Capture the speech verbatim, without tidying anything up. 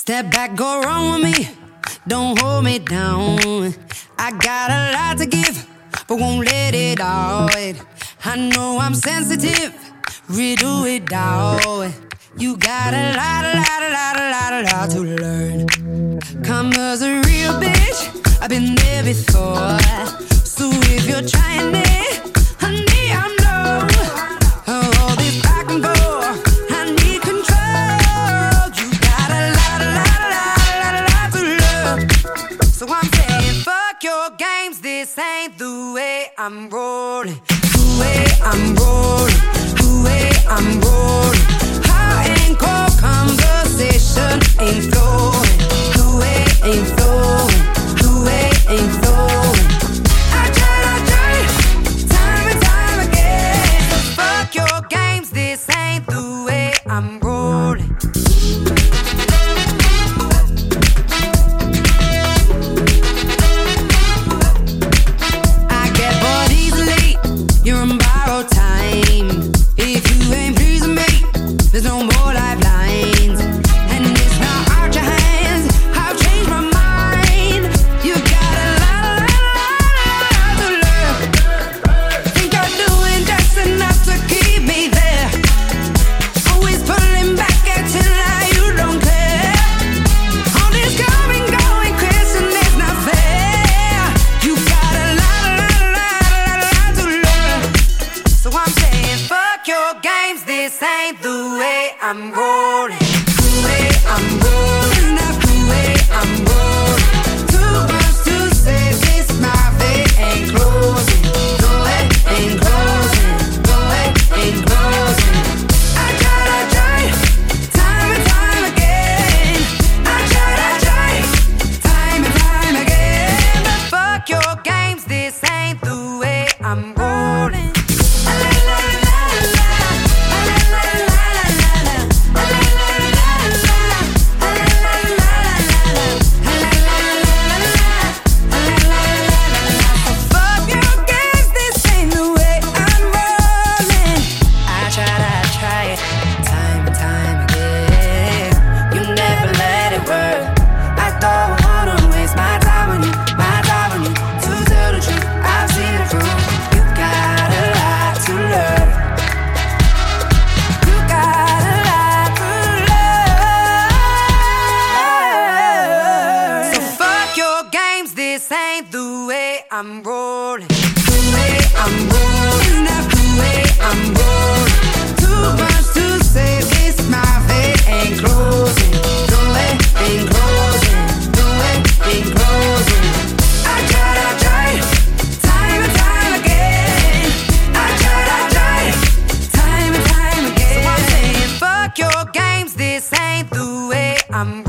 Step back, go wrong with me. Don't hold me down. I got a lot to give, but won't let it out. I know I'm sensitive, redo it down. You got a lot, a lot, a lot, a lot, a lot to learn. Karma's a real bitch, I've been there before. So if you're trying it, honey, I'm low. All this back and forth, I need control. You got a lot, a lot, a lot, a lot, a lot to learn. So I'm saying, fuck your games, this ain't the way I'm rolling. The way I'm rolling, the way I'm rolling. Ain't cold conversation, ain't flowing. The way ain't flowing, the way ain't flowing. I try, I try, time and time again. So fuck your games, this ain't the way I'm rolling. I get bored easily, you're on borrowed time. If you ain't pleasing me, there's no more lifelines. And it's not out your hands, I've changed my mind. You got a lot, a lot, a lot to learn. Think you're doing just enough to keep me there. Always pulling back at you like you don't care. All this coming, going, Christian, it's not fair. You got a lot, a lot, a lot, a lot, a lot to learn. So I'm saying, fuck your games, this ain't the way I'm rolling. The way I'm rolling, that's the way I'm rolling. Too much to say, this my way ain't closing. No way ain't closing, no way ain't closing. I tried, I tried, time and time again. I tried, I tried, time and time again. But fuck your games, this ain't the way I'm rolling. I'm rolling, the way I'm rolling, that's the way I'm rolling. Too much to say, this my way ain't closing. The way ain't closing, the way ain't closing. I tried, I tried, time and time again. I tried, I tried, time and time again. So I'm saying, fuck your games, this ain't the way I'm rolling.